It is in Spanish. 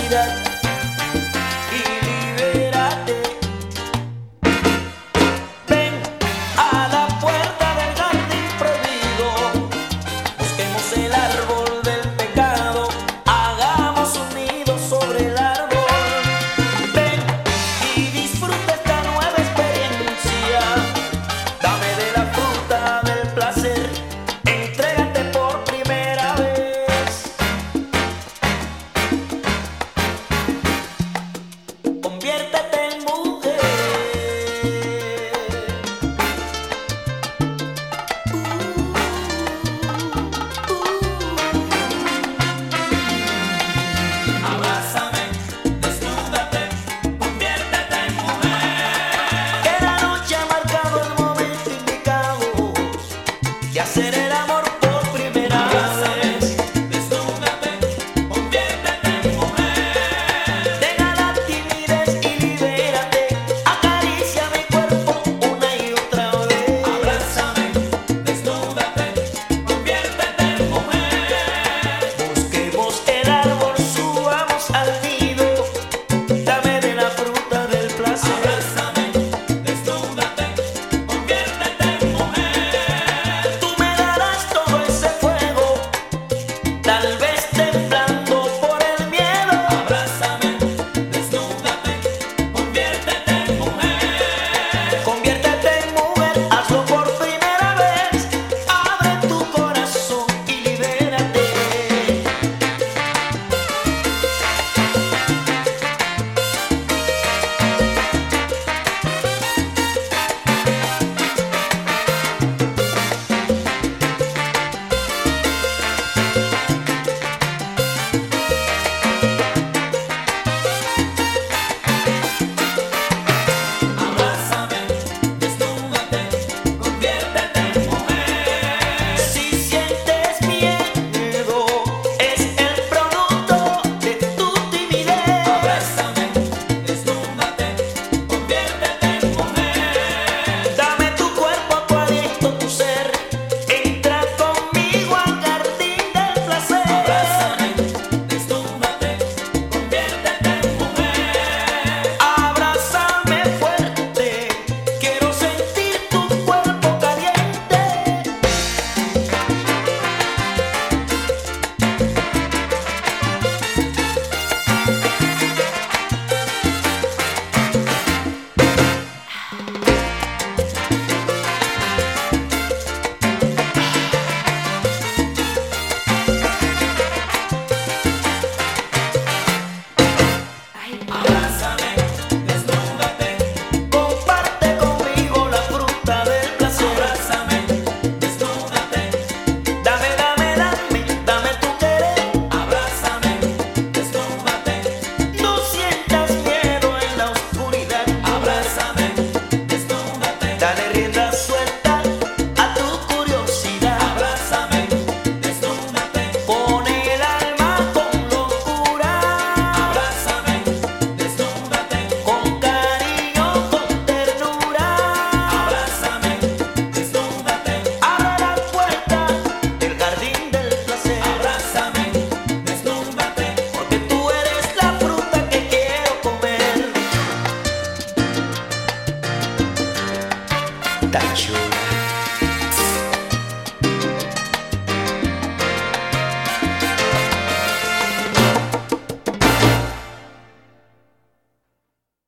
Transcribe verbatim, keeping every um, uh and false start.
oscuridad y libérate. Ven a la puerta del jardín prohibido, busquemos el árbol del pecado, hagamos un nido sobre el árbol. Ven y disfruta esta nueva experiencia, dame de la fruta del placer, entrégate por primera vez. Conviértete en mujer. Abrázame, desnúdate, conviértete en mujer. Que la noche ha marcado el momento indicado de hacer el amor por primera vez. Desnúdate, conviértete en mujer. Deja la timidez y libérate. Acaricia mi cuerpo una y otra vez. Abrázame, desnúdate, conviértete en mujer. Busquemos el árbol, subamos al nido, dame de la fruta del placer. Abrázame, desnúdate, conviértete en mujer. Tú me darás todo ese fuego, tal vez temblando por el miedo. Abrázame, desnúdate, conviértete en mujer. Conviértete en mujer, hazlo por primera vez. Abre tu corazón y libérate. Abrázame, desnúdate, conviértete en mujer. Si sientes miedo, es el producto de tu timidez. Abrázame, desnúdate, conviértete en mujer. Dame tu cuerpo, tu aliento, tu ser. Entra conmigo al jardín del placer. Abrázame, desnúdate, conviértete en mujer. Abrázame fuerte, quiero sentir tu cuerpo caliente. Abrázame, desnúdate, comparte conmigo la fruta del placer. Abrázame, desnúdate, dame, dame, dame, dame tu querer. Abrázame, desnúdate, no sientas miedo en la oscuridad. Abrázame, desnúdate, dale rienda suelta a tu curiosidad. Abrázame, desnúdate, pone el alma con locura. Abrázame, desnúdate, con cariño, con ternura. Abrázame, desnúdate, abre la puerta del jardín del placer. Abrázame, desnúdate, porque tú eres la fruta que quiero comer. Tan chulo.